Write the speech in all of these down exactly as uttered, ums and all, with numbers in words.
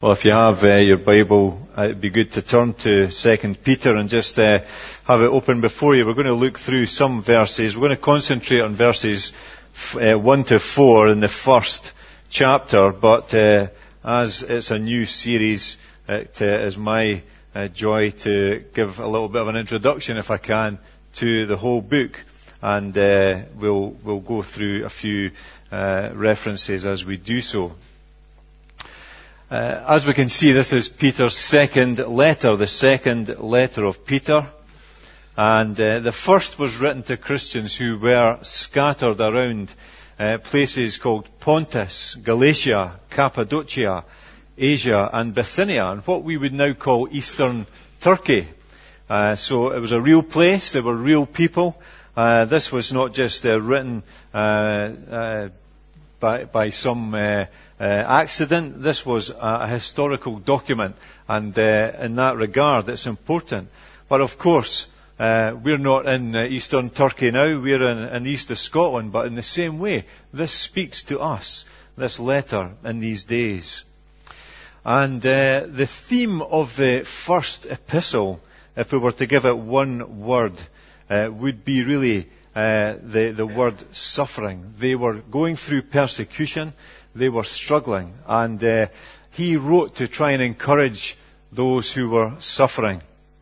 Well, if you have uh, your Bible, uh, it'd be good to turn to Second Peter and just uh, have it open before you. We're going to look through some verses. We're going to concentrate on verses f- uh, one to four in the first chapter, but uh, as it's a new series, it uh, is my uh, joy to give a little bit of an introduction, if I can, to the whole book. And uh, we'll, we'll go through a few uh, references as we do so. Uh, as we can see, this is Peter's second letter, the second letter of Peter. And uh, the first was written to Christians who were scattered around uh, places called Pontus, Galatia, Cappadocia, Asia and Bithynia, and what we would now call Eastern Turkey. Uh, so it was a real place, there were real people. Uh, this was not just uh, written uh, uh, by, by some uh, uh, accident. This was a, a historical document, and uh, in that regard, it's important. But of course, uh, we're not in uh, Eastern Turkey now. We're in, in the east of Scotland. But in the same way, this speaks to us, this letter, in these days. And uh, the theme of the first epistle, if we were to give it one word, uh, would be really uh, the, the word suffering. They were going through persecution. They were struggling. And uh, he wrote to try and encourage those who were suffering,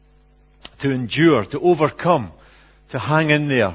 to endure, to overcome, to hang in there.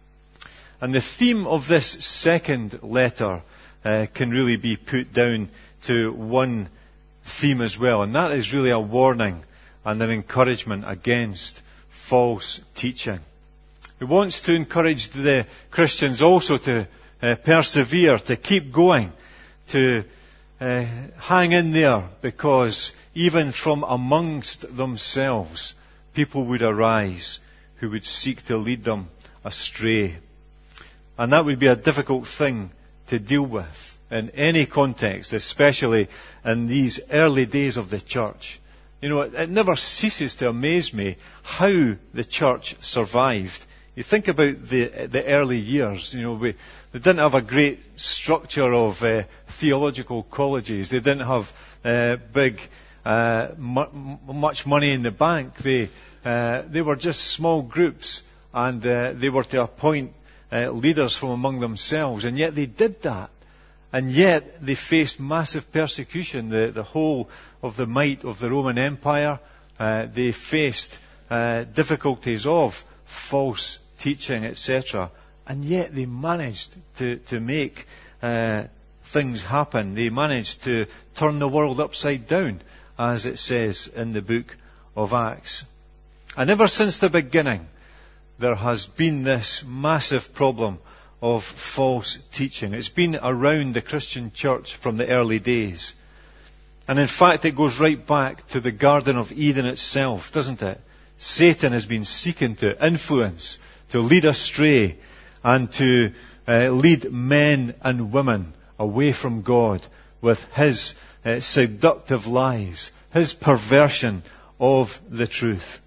And the theme of this second letter uh, can really be put down to one theme as well. And that is really a warning and an encouragement against false teaching. He wants to encourage the Christians also to uh, persevere, to keep going, to uh, hang in there, because even from amongst themselves, people would arise who would seek to lead them astray. And that would be a difficult thing to deal with in any context, especially in these early days of the church. You know, it, it never ceases to amaze me how the church survived. You think about the the early years. You know, we they didn't have a great structure of uh, theological colleges. They didn't have uh, big, uh, mu- much money in the bank. They uh, they were just small groups, and uh, they were to appoint uh, leaders from among themselves. And yet they did that. And yet they faced massive persecution. The the whole of the might of the Roman Empire. Uh, they faced uh, difficulties of false teaching, et cetera. And yet they managed to, to make uh, things happen. They managed to turn the world upside down, as it says in the book of Acts. And ever since the beginning, there has been this massive problem of false teaching. It's been around the Christian church from the early days. And in fact, it goes right back to the Garden of Eden itself, doesn't it? Satan has been seeking to influence, to lead astray, and to uh, lead men and women away from God with his uh, seductive lies, his perversion of the truth.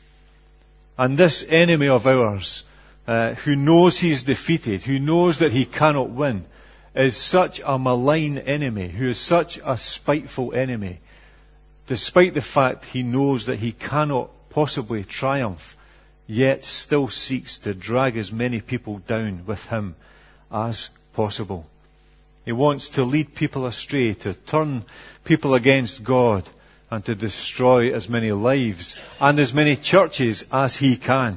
And this enemy of ours, uh, who knows he's defeated, who knows that he cannot win, is such a malign enemy, who is such a spiteful enemy, despite the fact he knows that he cannot possibly triumph, yet still seeks to drag as many people down with him as possible. He wants to lead people astray, to turn people against God, and to destroy as many lives and as many churches as he can.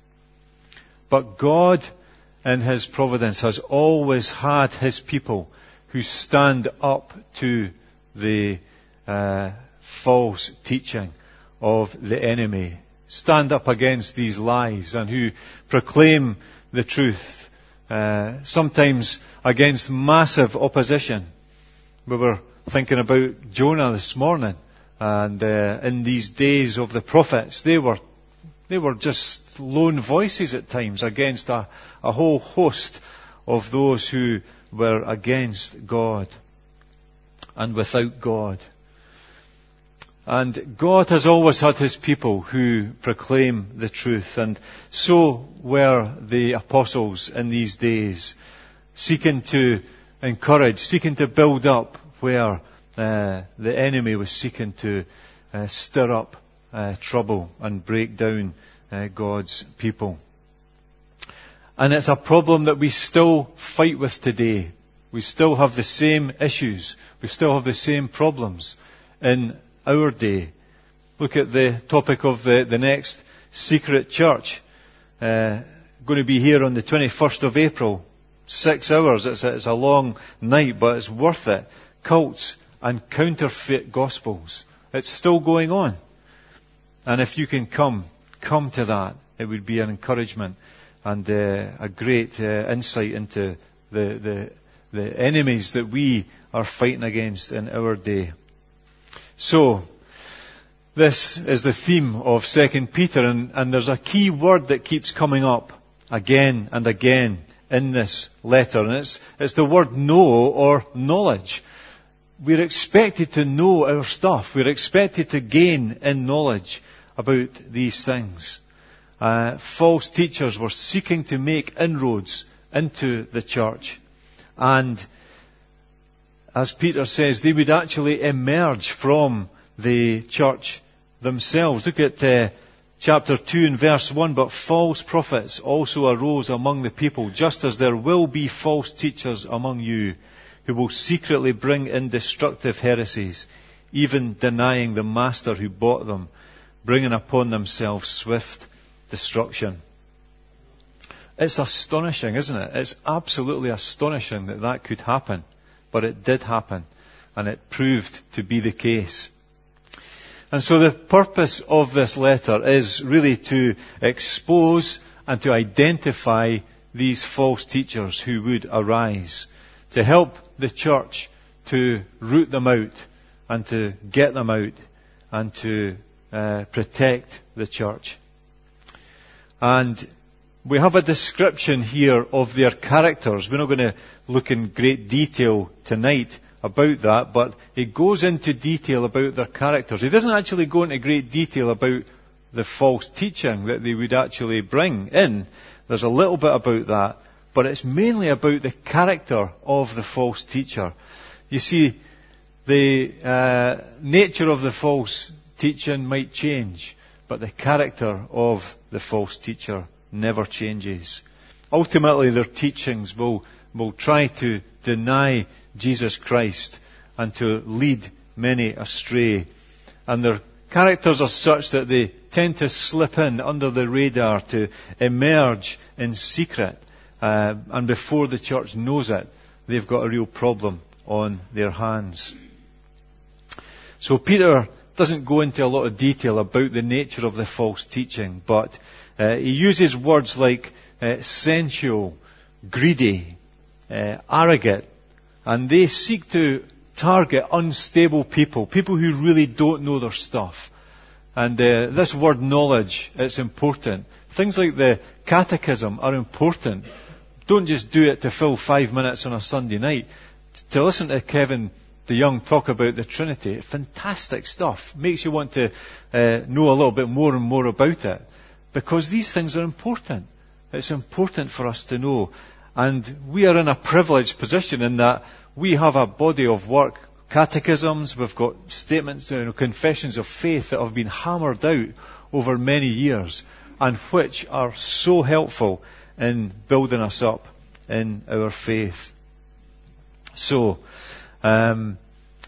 But God, in his providence, has always had his people who stand up to the uh, false teaching of the enemy, stand up against these lies, and who proclaim the truth, uh, sometimes against massive opposition. We were thinking about Jonah this morning, and uh, in these days of the prophets, they were they were just lone voices at times against a, a whole host of those who were against God and without God. And God has always had his people who proclaim the truth. And so were the apostles in these days, seeking to encourage, seeking to build up where uh, the enemy was seeking to uh, stir up uh, trouble and break down uh, God's people. And it's a problem that we still fight with today. We still have the same issues. We still have the same problems in our day. Look at the topic of the, the next secret church. Uh, going to be here on the twenty-first of April. Six hours. It's a, it's a long night, but it's worth it. Cults and counterfeit gospels. It's still going on. And if you can come, come to that. It would be an encouragement and uh, a great uh, insight into the, the, the enemies that we are fighting against in our day. So, this is the theme of Second Peter, and, and there's a key word that keeps coming up again and again in this letter, and it's, it's the word know or knowledge. We're expected to know our stuff. We're expected to gain in knowledge about these things. Uh, false teachers were seeking to make inroads into the church, and as Peter says, they would actually emerge from the church themselves. Look at uh, chapter two and verse one. But false prophets also arose among the people, just as there will be false teachers among you, who will secretly bring in destructive heresies, even denying the master who bought them, bringing upon themselves swift destruction. It's astonishing, isn't it? It's absolutely astonishing that that could happen. But it did happen, and it proved to be the case. And so the purpose of this letter is really to expose and to identify these false teachers who would arise, to help the church to root them out and to get them out and to uh, protect the church. And we have a description here of their characters. We're not going to look in great detail tonight about that, but he goes into detail about their characters. He doesn't actually go into great detail about the false teaching that they would actually bring in. There's a little bit about that, but it's mainly about the character of the false teacher. You see, the uh, nature of the false teaching might change, but the character of the false teacher never changes. Ultimately, their teachings will, will try to deny Jesus Christ and to lead many astray. And their characters are such that they tend to slip in under the radar, to emerge in secret. Uh, and before the church knows it, they've got a real problem on their hands. So Peter doesn't go into a lot of detail about the nature of the false teaching, but uh, he uses words like uh, sensual, greedy, uh, arrogant, and they seek to target unstable people, people who really don't know their stuff. And uh, this word knowledge, it's important. Things like the catechism are important. Don't just do it to fill five minutes on a Sunday night. To listen to Kevin DeYoung talk about the Trinity, fantastic stuff. Makes you want to uh, know a little bit more and more about it. Because these things are important. It's important for us to know. And we are in a privileged position in that we have a body of work, catechisms, we've got statements, you know, confessions of faith that have been hammered out over many years and which are so helpful in building us up in our faith. So, um,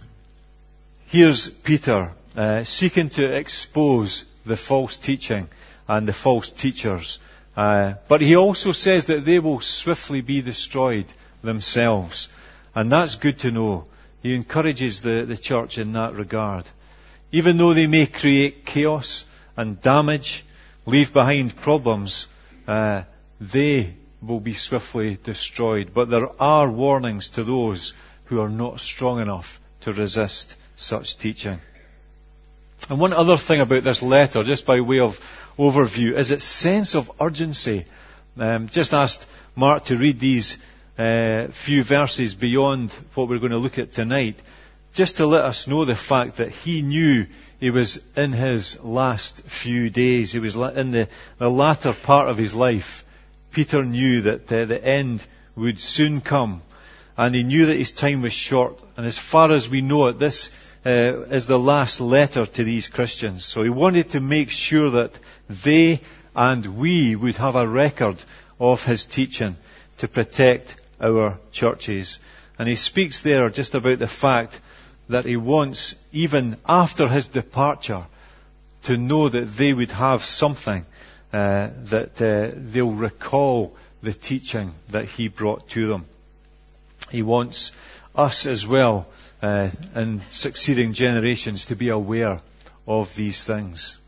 here's Peter uh, seeking to expose the false teaching and the false teachers. Uh, but he also says that they will swiftly be destroyed themselves. And that's good to know. He encourages the, the church in that regard. Even though they may create chaos and damage, leave behind problems, uh, they will be swiftly destroyed. But there are warnings to those who are not strong enough to resist such teaching. And one other thing about this letter, just by way of overview, is its sense of urgency. Um, just asked Mark to read these uh, few verses beyond what we're going to look at tonight, just to let us know the fact that he knew he was in his last few days. He was in the, the latter part of his life. Peter knew that uh, the end would soon come. and he knew that his time was short. And as far as we know it, this uh, is the last letter to these Christians. So he wanted to make sure that they and we would have a record of his teaching to protect our churches. And he speaks there just about the fact that he wants, even after his departure, to know that they would have something uh, that uh, they'll recall the teaching that he brought to them. He wants us as well, uh, in succeeding generations, to be aware of these things.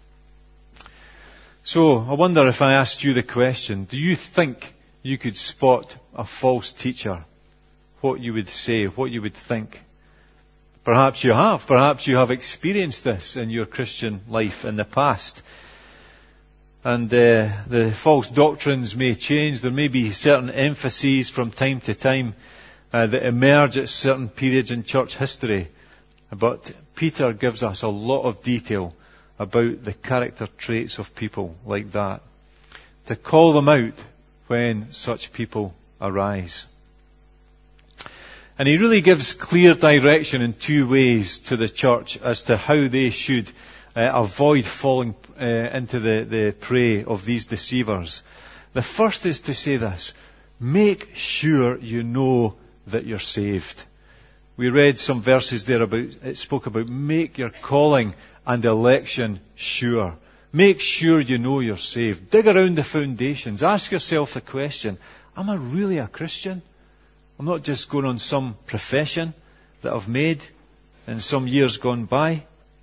So, I wonder if I asked you the question, do you think you could spot a false teacher? What you would say, what you would think? Perhaps you have. Perhaps you have experienced this in your Christian life in the past. And uh, the false doctrines may change. There may be certain emphases from time to time uh, that emerge at certain periods in church history. But Peter gives us a lot of detail about the character traits of people like that, to call them out when such people arise. And he really gives clear direction in two ways to the church as to how they should uh, avoid falling uh, into the, the prey of these deceivers. The first is to say this: make sure you know that you're saved. We read some verses there about, it spoke about make your calling and election sure. Make sure you know you're saved. Dig around the foundations. Ask yourself the question, am I really a Christian? I'm not just going on some profession that I've made in some years gone by.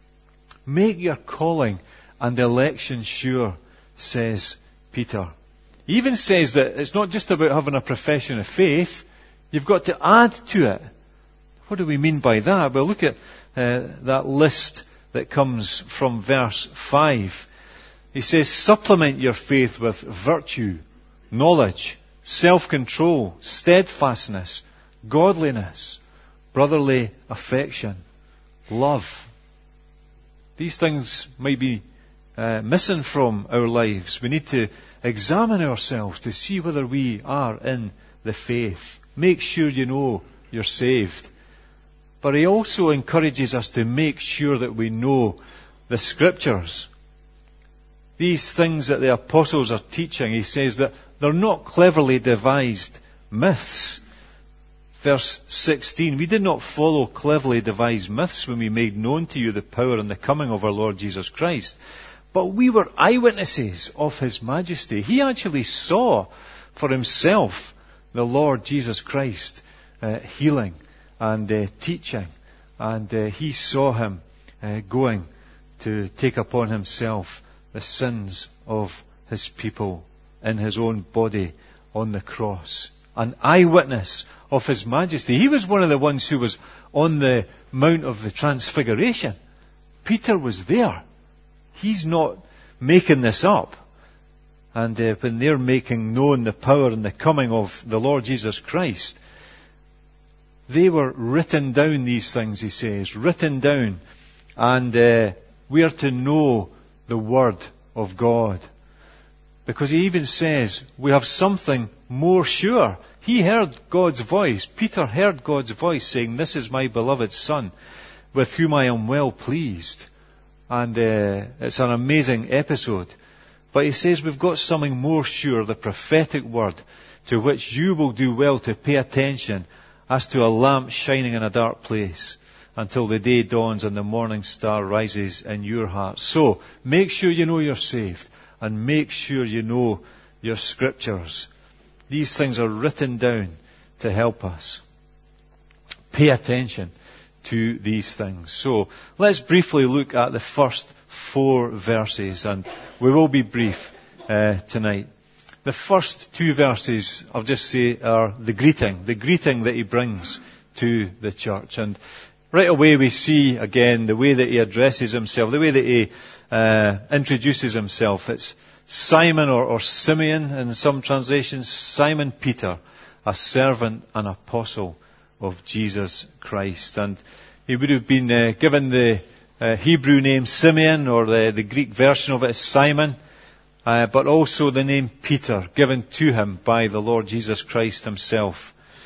Make your calling and election sure, says Peter. He even says that it's not just about having a profession of faith. You've got to add to it. What do we mean by that? Well, look at uh, that list that comes from verse five. He says, supplement your faith with virtue, knowledge, self-control, steadfastness, godliness, brotherly affection, love. These things might be uh, missing from our lives. We need to examine ourselves to see whether we are in the faith. Make sure you know you're saved. But he also encourages us to make sure that we know the Scriptures. These things that the apostles are teaching, he says that they're not cleverly devised myths. Verse sixteen, we did not follow cleverly devised myths when we made known to you the power and the coming of our Lord Jesus Christ. But we were eyewitnesses of His majesty. He actually saw for himself the Lord Jesus Christ uh, healing and uh, teaching. And uh, he saw him uh, going to take upon himself the sins of his people in his own body on the cross. An eyewitness of His majesty. He was one of the ones who was on the Mount of the Transfiguration. Peter was there. He's not making this up. And uh, when they're making known the power and the coming of the Lord Jesus Christ, they were written down, these things, he says, written down. And uh, we are to know the Word of God. Because he even says, we have something more sure. He heard God's voice. Peter heard God's voice saying, this is my beloved Son, with whom I am well pleased. And uh, it's an amazing episode. But he says we've got something more sure, the prophetic word, to which you will do well to pay attention as to a lamp shining in a dark place until the day dawns and the morning star rises in your heart. So, make sure you know you're saved and make sure you know your Scriptures. These things are written down to help us. Pay attention to these things. So, let's briefly look at the first four verses, and we will be brief uh, tonight. The first two verses, I'll just say, are the greeting, the greeting that he brings to the church. And right away we see, again, the way that he addresses himself, the way that he uh, introduces himself. It's Simon or, or Simeon in some translations, Simon Peter, a servant and apostle of Jesus Christ. And he would have been uh, given the uh, Hebrew name Simeon, or the, the Greek version of it is Simon. Uh, but also the name Peter, given to him by the Lord Jesus Christ himself.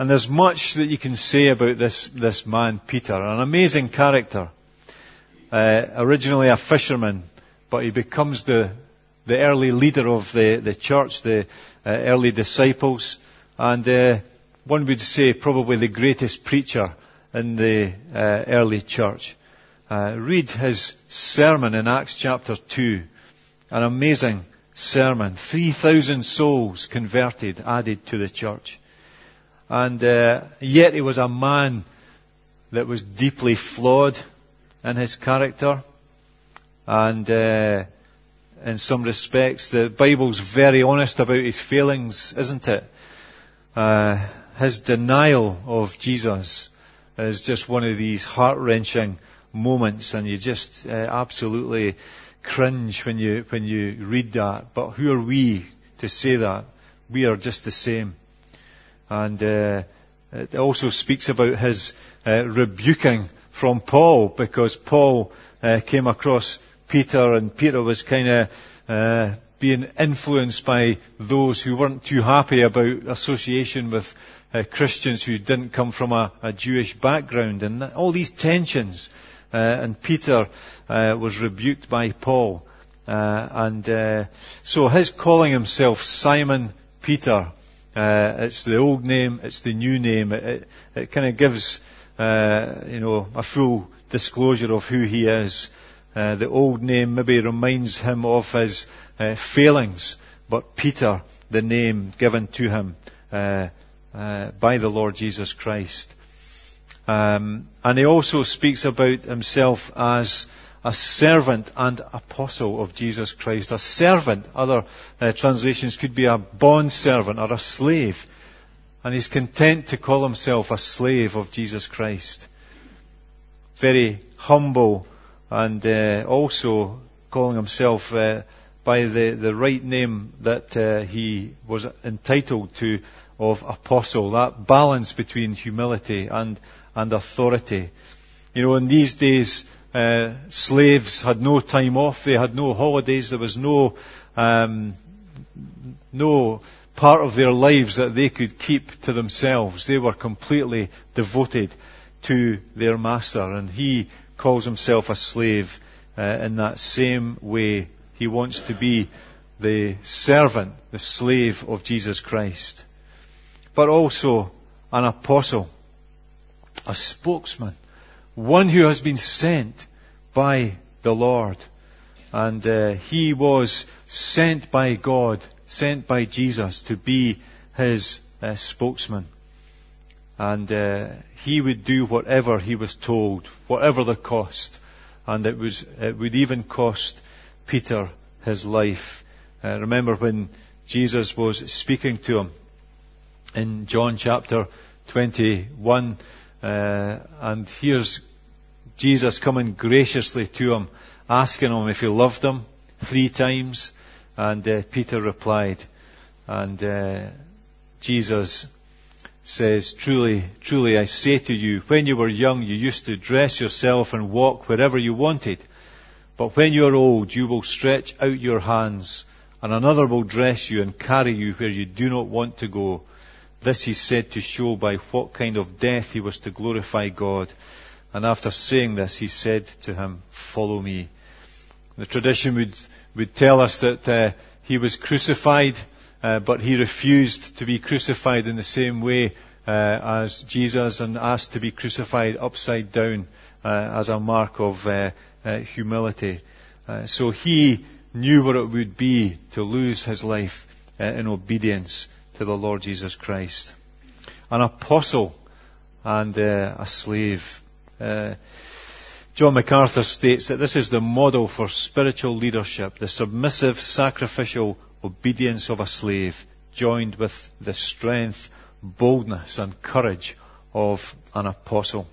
And there's much that you can say about this, this man, Peter. An amazing character. Uh, originally a fisherman, but he becomes the, the early leader of the, the church, the uh, early disciples. And uh, one would say probably the greatest preacher in the uh, early church. Uh, read his sermon in Acts chapter two. An amazing sermon. three thousand souls converted, added to the church. And uh, yet he was a man that was deeply flawed in his character. And uh, in some respects, the Bible's very honest about his failings, isn't it? Uh, his denial of Jesus is just one of these heart-wrenching moments, and you just uh, absolutely cringe when you when you read that. But who are we to say that? We are just the same. And uh, it also speaks about his uh, rebuking from Paul, because Paul uh, came across Peter, and Peter was kind of uh, being influenced by those who weren't too happy about association with uh, Christians who didn't come from a, a Jewish background, and all these tensions. Uh, and Peter uh, was rebuked by Paul. Uh, and uh, so his calling himself Simon Peter, uh, it's the old name, it's the new name. It, it, it kind of gives, uh, you know, a full disclosure of who he is. Uh, the old name maybe reminds him of his uh, failings, but Peter, the name given to him uh, uh, by the Lord Jesus Christ. Um, and he also speaks about himself as a servant and apostle of Jesus Christ. A servant, other uh, translations could be a bond servant or a slave. And he's content to call himself a slave of Jesus Christ. Very humble, and uh, also calling himself uh, by the, the right name that uh, he was entitled to, of apostle. That balance between humility and and authority. You know, in these days, uh, slaves had no time off, they had no holidays, there was no um, no part of their lives that they could keep to themselves. They were completely devoted to their master, and he calls himself a slave uh, in that same way. He wants to be the servant, the slave of Jesus Christ, but also an apostle, a spokesman, one who has been sent by the Lord. And uh, he was sent by God, sent by Jesus to be his uh, spokesman. And uh, he would do whatever he was told, whatever the cost. And it was it would even cost Peter his life. Uh, remember when Jesus was speaking to him in John chapter twenty-one, uh, and here's Jesus coming graciously to him, asking him if he loved him three times. And uh, Peter replied, and uh, Jesus says, Truly, truly I say to you, when you were young you used to dress yourself and walk wherever you wanted. But when you are old you will stretch out your hands, and another will dress you and carry you where you do not want to go. This he said to show by what kind of death he was to glorify God. And after saying this, he said to him, Follow me. The tradition would, would tell us that uh, he was crucified, uh, but he refused to be crucified in the same way uh, as Jesus, and asked to be crucified upside down uh, as a mark of uh, uh, humility. Uh, so he knew what it would be to lose his life uh, in obedience to the Lord Jesus Christ. An apostle and uh, a slave. Uh, John MacArthur states that this is the model for spiritual leadership, the submissive, sacrificial obedience of a slave, joined with the strength, boldness and courage of an apostle.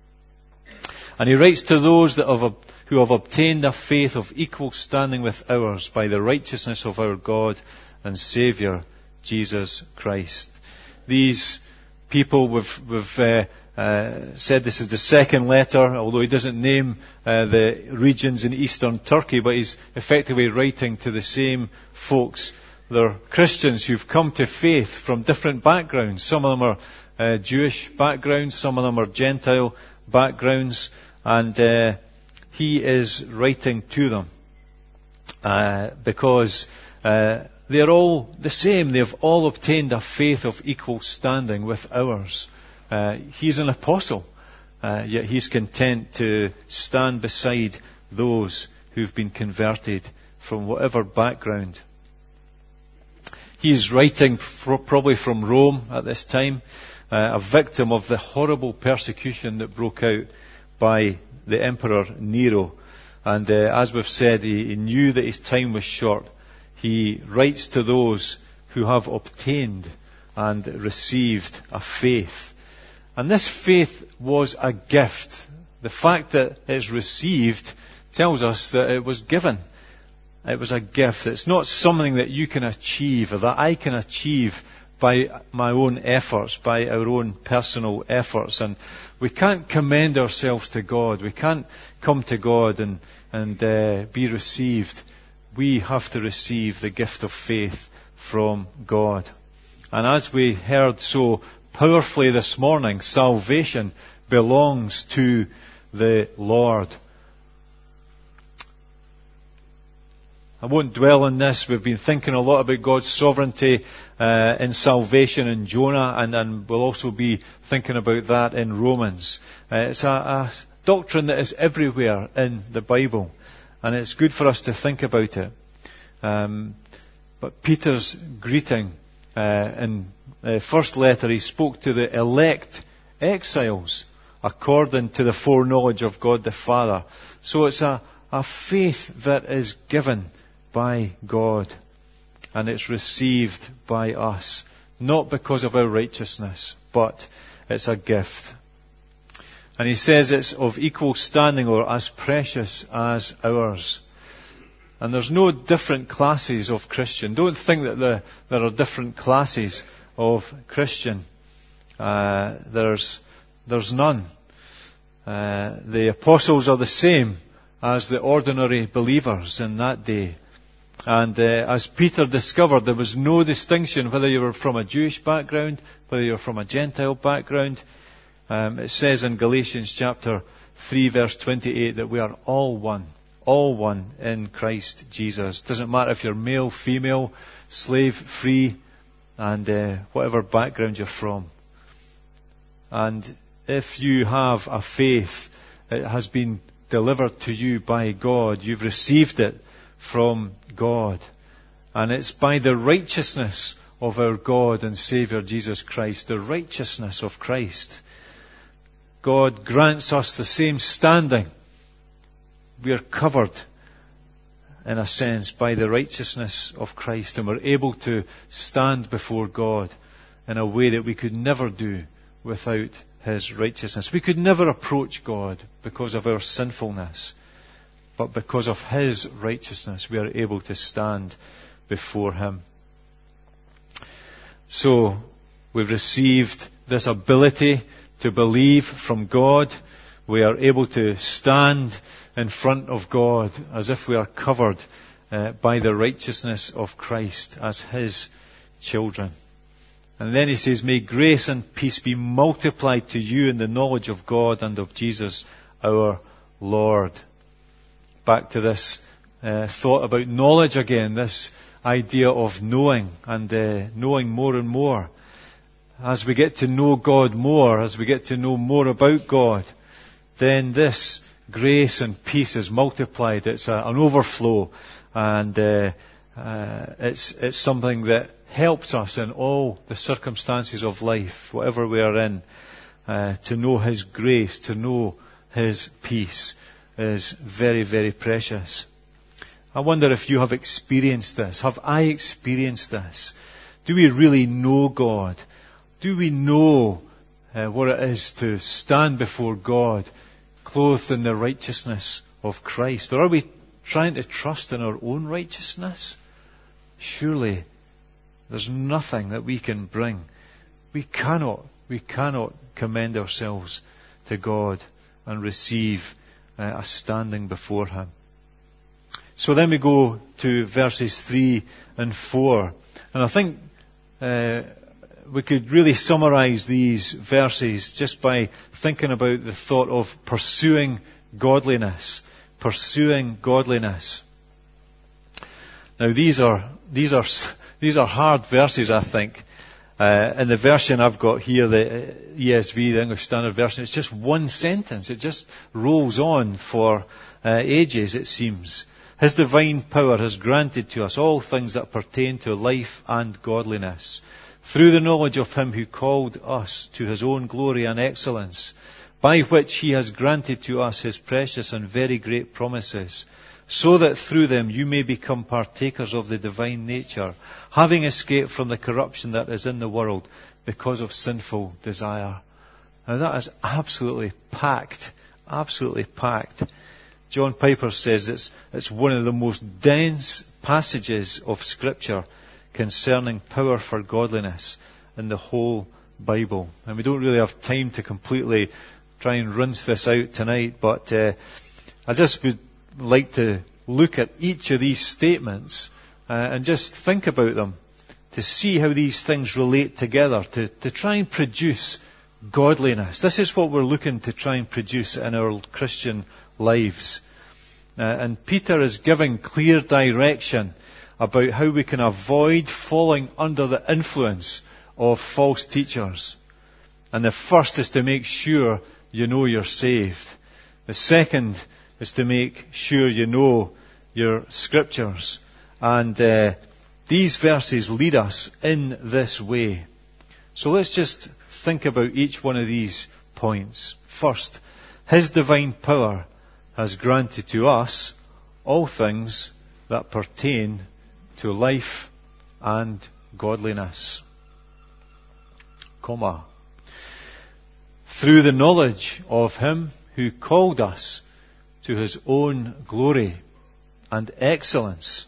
And he writes to those that have, who have obtained a faith of equal standing with ours by the righteousness of our God and Saviour, Jesus Christ. These people we've, we've uh, uh, said this is the second letter, although he doesn't name uh, the regions in eastern Turkey, but he's effectively writing to the same folks. They're Christians who've come to faith from different backgrounds. Some of them are uh, Jewish backgrounds, some of them are Gentile backgrounds, and uh, he is writing to them uh, because uh, they're all the same. They've all obtained a faith of equal standing with ours. Uh, he's an apostle, uh, yet he's content to stand beside those who've been converted from whatever background. He's writing fr- probably from Rome at this time, uh, a victim of the horrible persecution that broke out by the Emperor Nero. And uh, as we've said, he, he knew that his time was short. He writes to those who have obtained and received a faith. And this faith was a gift. The fact that it's received tells us that it was given. It was a gift. It's not something that you can achieve or that I can achieve by my own efforts, by our own personal efforts. And we can't commend ourselves to God. We can't come to God and, and uh, be received. We have to receive the gift of faith from God. And as we heard so powerfully this morning, salvation belongs to the Lord. I won't dwell on this. We've been thinking a lot about God's sovereignty uh, in salvation in Jonah, and, and we'll also be thinking about that in Romans. Uh, it's a, a doctrine that is everywhere in the Bible, and it's good for us to think about it. Um, but Peter's greeting uh, in the first letter, he spoke to the elect exiles according to the foreknowledge of God the Father. So it's a, a faith that is given by God, and it's received by us, not because of our righteousness, but it's a gift. And he says it's of equal standing or as precious as ours. And there's no different classes of Christian. Don't think that the, there are different classes of Christian. Uh, there's, there's none. Uh, the apostles are the same as the ordinary believers in that day. And uh, as Peter discovered, there was no distinction whether you were from a Jewish background, whether you were from a Gentile background. Um, it says in Galatians chapter three verse twenty-eight that we are all one, all one in Christ Jesus. Doesn't matter if you're male, female, slave, free, and uh, whatever background you're from. And if you have a faith, it has been delivered to you by God. You've received it from God. And it's by the righteousness of our God and Saviour Jesus Christ, the righteousness of Christ. God grants us the same standing. We are covered, in a sense, by the righteousness of Christ, and we're able to stand before God in a way that we could never do without His righteousness. We could never approach God because of our sinfulness. But because of His righteousness, we are able to stand before Him. So, we've received this ability to believe from God. We are able to stand in front of God as if we are covered uh, by the righteousness of Christ as His children. And then he says, may grace and peace be multiplied to you in the knowledge of God and of Jesus our Lord. Back to this uh, thought about knowledge again, this idea of knowing and uh, knowing more and more. As we get to know God more, as we get to know more about God, then this grace and peace is multiplied. It's a, an overflow, and uh, uh, it's it's something that helps us in all the circumstances of life, whatever we are in, uh, to know His grace, to know His peace is very, very precious. I wonder if you have experienced this. Have I experienced this? Do we really know God? Do we know uh, what it is to stand before God clothed in the righteousness of Christ? Or are we trying to trust in our own righteousness? Surely there's nothing that we can bring. We cannot, we cannot commend ourselves to God and receive uh, a standing before Him. So then we go to verses three and four. And I think uh, we could really summarize these verses just by thinking about the thought of pursuing godliness. Pursuing godliness. Now these are, these are, these are hard verses, I think. Uh, in the version I've got here, the E S V, the English Standard Version, it's just one sentence. It just rolls on for uh, ages, it seems. His divine power has granted to us all things that pertain to life and godliness, through the knowledge of him who called us to his own glory and excellence, by which he has granted to us his precious and very great promises, so that through them you may become partakers of the divine nature, having escaped from the corruption that is in the world because of sinful desire. Now that is absolutely packed, absolutely packed. John Piper says it's, it's one of the most dense passages of Scripture concerning power for godliness in the whole Bible. And we don't really have time to completely try and rinse this out tonight, but uh, I just would like to look at each of these statements uh, and just think about them to see how these things relate together, to, to try and produce godliness. This is what we're looking to try and produce in our Christian lives. Uh, and Peter is giving clear direction about how we can avoid falling under the influence of false teachers. And the first is to make sure you know you're saved. The second is to make sure you know your scriptures. And uh, these verses lead us in this way. So let's just think about each one of these points. First, his divine power has granted to us all things that pertain to life and godliness. Comma. Through the knowledge of him who called us to his own glory and excellence,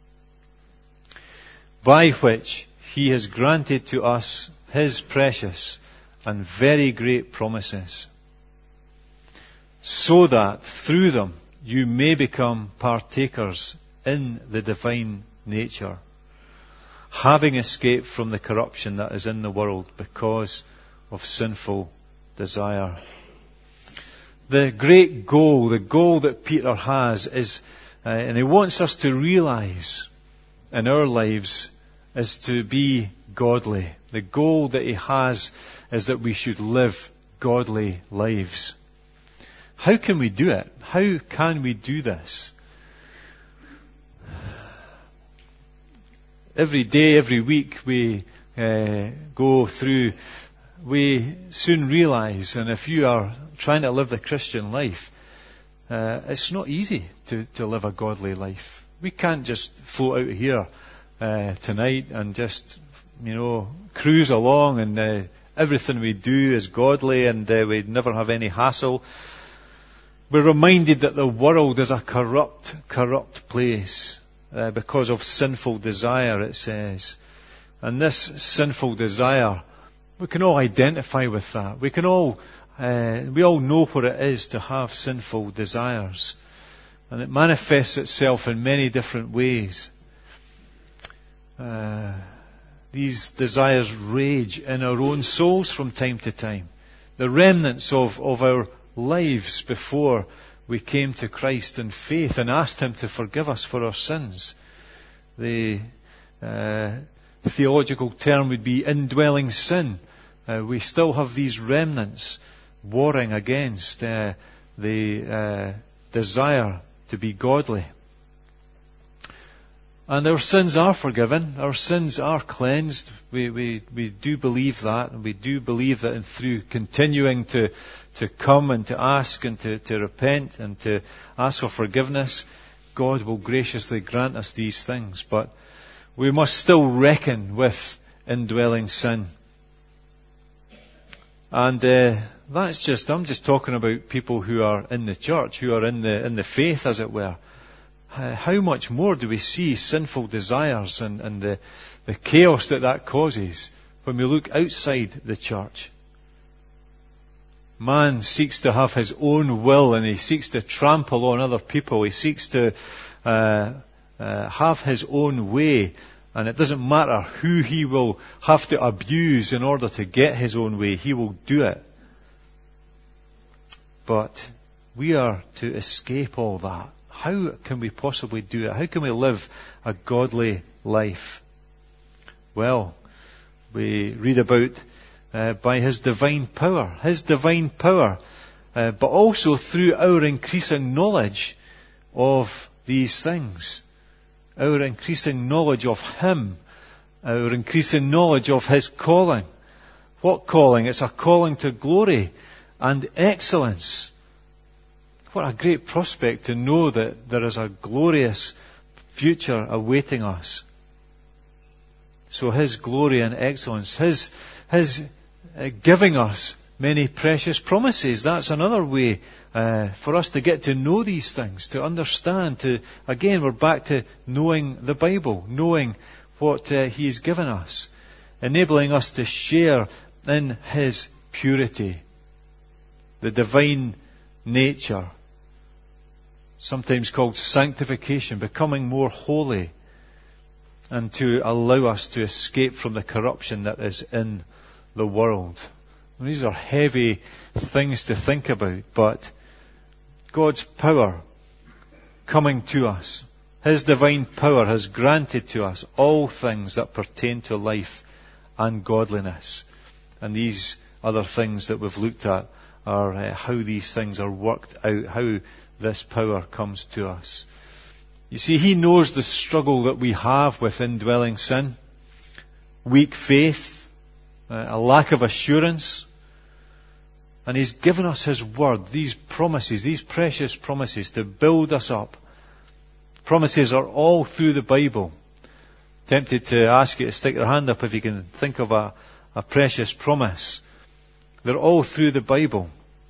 by which he has granted to us his precious and very great promises, so that through them you may become partakers in the divine nature, having escaped from the corruption that is in the world because of sinful desire. The great goal, the goal that Peter has is, uh, and he wants us to realize in our lives, is to be godly. The goal that he has is that we should live godly lives. How can we do it? How can we do this? Every day, every week we uh, go through, we soon realize, and if you are trying to live the Christian life, uh, it's not easy to, to live a godly life. We can't just float out here uh, tonight and just, you know, cruise along and uh, everything we do is godly and uh, we never have any hassle. We're reminded that the world is a corrupt, corrupt place uh, because of sinful desire, it says. And this sinful desire, we can all identify with that. We can all, uh, we all know what it is to have sinful desires. And it manifests itself in many different ways. Uh, these desires rage in our own souls from time to time. The remnants of, of our lives before we came to Christ in faith and asked him to forgive us for our sins. The uh, theological term would be indwelling sin. Uh, we still have these remnants warring against uh, the uh, desire to be godly. And our sins are forgiven. Our sins are cleansed. We, we, we do believe that. And we do believe that, and through continuing to, to come and to ask and to, to repent and to ask for forgiveness, God will graciously grant us these things. But we must still reckon with indwelling sin. And uh, that's just, I'm just talking about people who are in the church, who are in the, in the faith, as it were. How much more do we see sinful desires and, and the, the chaos that that causes when we look outside the church? Man seeks to have his own will and he seeks to trample on other people. He seeks to uh, uh, have his own way And it doesn't matter who he will have to abuse in order to get his own way. He will do it. But we are to escape all that. How can we possibly do it? How can we live a godly life? Well, we read about uh, by his divine power. His divine power. Uh, but also through our increasing knowledge of these things. Our increasing knowledge of him. Our increasing knowledge of his calling. What calling? It's a calling to glory and excellence. What a great prospect to know that there is a glorious future awaiting us. So his glory and excellence, his, his uh, giving us many precious promises. That's another way uh, for us to get to know these things, to understand, to, again, we're back to knowing the Bible, knowing what uh, He has given us, enabling us to share in His purity, the divine nature, sometimes called sanctification, becoming more holy, and to allow us to escape from the corruption that is in the world. And these are heavy things to think about, but God's power coming to us, His divine power has granted to us all things that pertain to life and godliness. And these other things that we've looked at are uh, how these things are worked out, how this power comes to us. You see, He knows the struggle that we have with indwelling sin, weak faith, uh, a lack of assurance. And He's given us His word, these promises, these precious promises to build us up. Promises are all through the Bible. Tempted to ask you to stick your hand up if you can think of a, a precious promise. They're all through the Bible.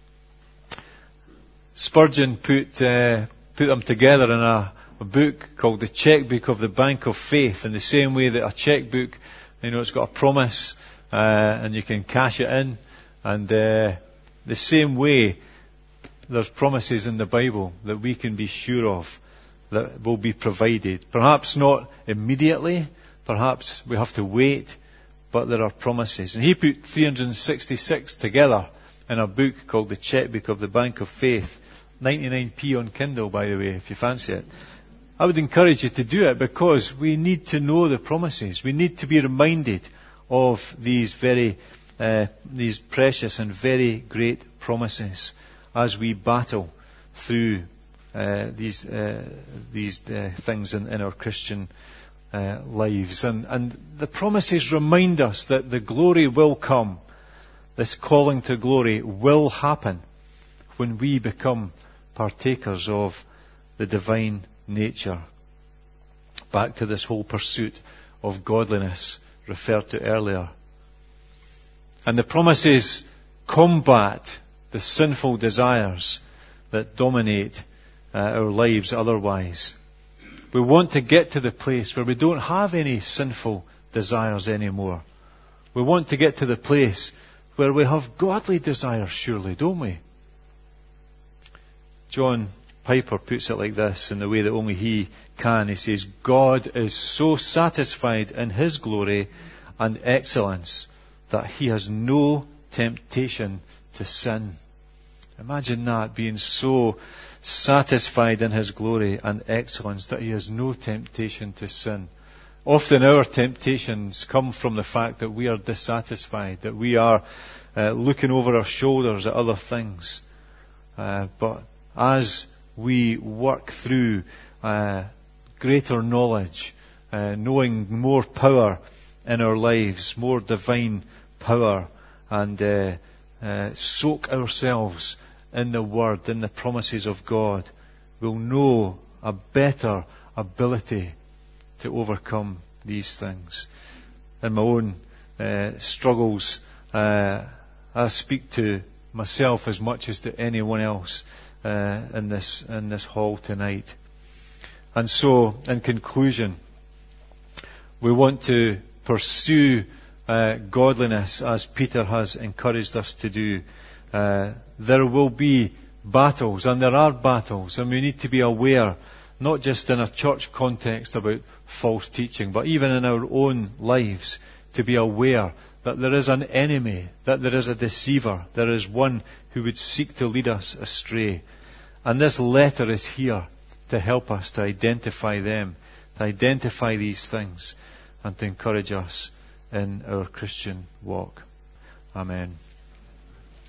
Spurgeon put uh, put them together in a, a book called The Checkbook of the Bank of Faith, in the same way that a checkbook, you know, it's got a promise uh, and you can cash it in. And uh, the same way, there's promises in the Bible that we can be sure of, that will be provided. Perhaps not immediately, perhaps we have to wait, but there are promises. And he put three hundred sixty-six together in a book called The Checkbook of the Bank of Faith. ninety-nine p on Kindle, by the way, if you fancy it. I would encourage you to do it, because we need to know the promises. We need to be reminded of these very, uh, these precious and very great promises as we battle through uh, these uh, these uh, things in, in our Christian uh, lives. And, and the promises remind us that the glory will come. This calling to glory will happen when we become partakers of the divine nature. Back to this whole pursuit of godliness referred to earlier. And the promises combat the sinful desires that dominate uh, our lives otherwise. We want to get to the place where we don't have any sinful desires anymore. We want to get to the place where we have godly desires, surely, don't we? John Piper puts it like this, in the way that only he can. He says, God is so satisfied in His glory and excellence that He has no temptation to sin. Imagine that, being so satisfied in His glory and excellence that He has no temptation to sin. Often our temptations come from the fact that we are dissatisfied, that we are uh, looking over our shoulders at other things. Uh, but as we work through uh, greater knowledge, uh, knowing more power in our lives, more divine power, and uh, uh, soak ourselves in the Word, in the promises of God, we'll know a better ability to overcome these things. In my own uh, struggles, uh, I speak to myself as much as to anyone else uh, in this in this hall tonight. And so, in conclusion, we want to pursue uh, godliness as Peter has encouraged us to do. Uh, there will be battles, and there are battles, and we need to be aware not just in a church context about false teaching, but even in our own lives, to be aware that there is an enemy, that there is a deceiver, there is one who would seek to lead us astray. And this letter is here to help us to identify them, to identify these things, and to encourage us in our Christian walk. Amen.